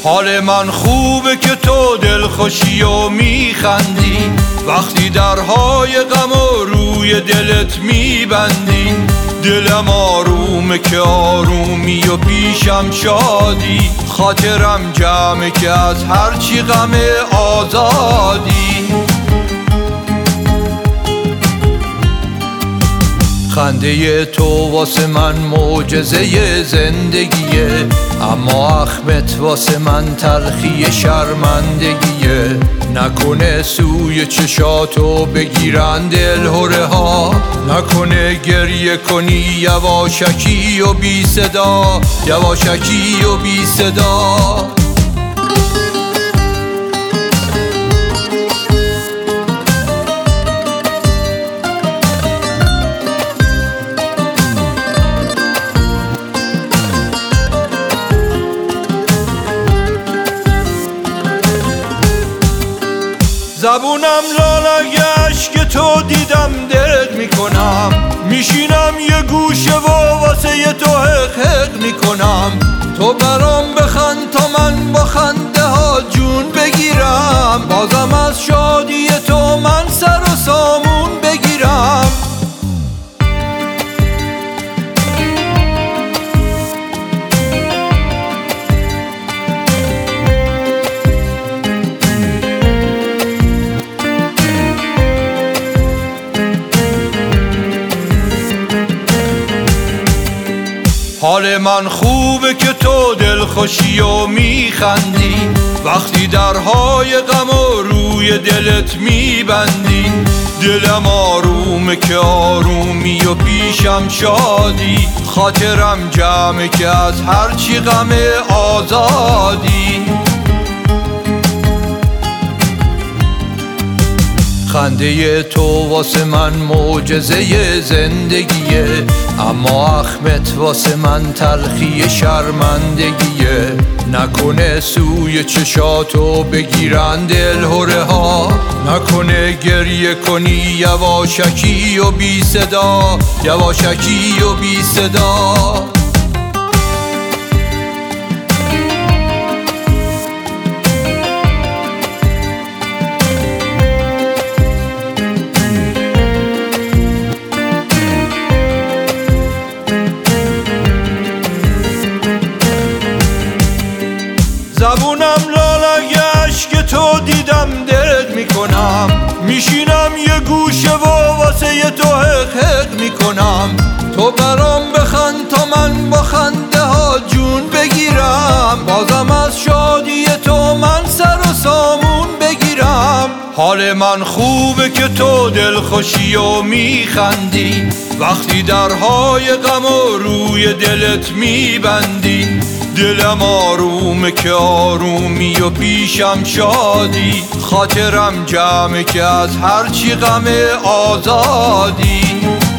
حال من خوبه که تو دلخوشی و میخندی، وقتی درهای غم و روی دلت میبندی. دلم آرومه که آرومی و پیشم شادی، خاطرم جمعه که از هرچی غم آزادی. خنده تو واسه من معجزه زندگیه، اما اخمت واسه من تلخی شرمندگیه. نکنه سوی چشاتو بگیرن دلهره ها، نکنه گریه کنی یواشکی و بی صدا، یواشکی و بی صدا. زبونم لالگش که تو دیدم درد میکنم، میشینم یه گوشه و واسه تو حق حق میکنم. تو برام بخند تا من با خنده ها جون بگیرم، بازم از شادی تو من سر و سامون بگیرم. حال من خوبه که تو دلخوشی و میخندی، وقتی درهای غم و روی دلت میبندی. دلم آرومه که آرومی و پیشم شادی، خاطرم جمعه که از هرچی غم آزادی. خنده تو واسه من معجزه زندگیه، اما اخمت واسه من تلخی شرمندگیه. نکنه سوی چشاتو بگیرن دلهره ها، نکنه گریه کنی یواشکی و بی صدا، یواشکی و بی صدا. زبونم لالگش که تو دیدم درد میکنم، میشینم یه گوشه و واسه تو حق حق میکنم. تو برام بخند تا من با خنده ها جون بگیرم، بازم از شادی تو من سر و سامون بگیرم. حال من خوبه که تو دلخوشی و میخندی، وقتی درهای غم و روی دلت میبندی. دلم آرومه که آرومی و پیشم شادی، خاطرم جمعه که از هرچی غم آزادی.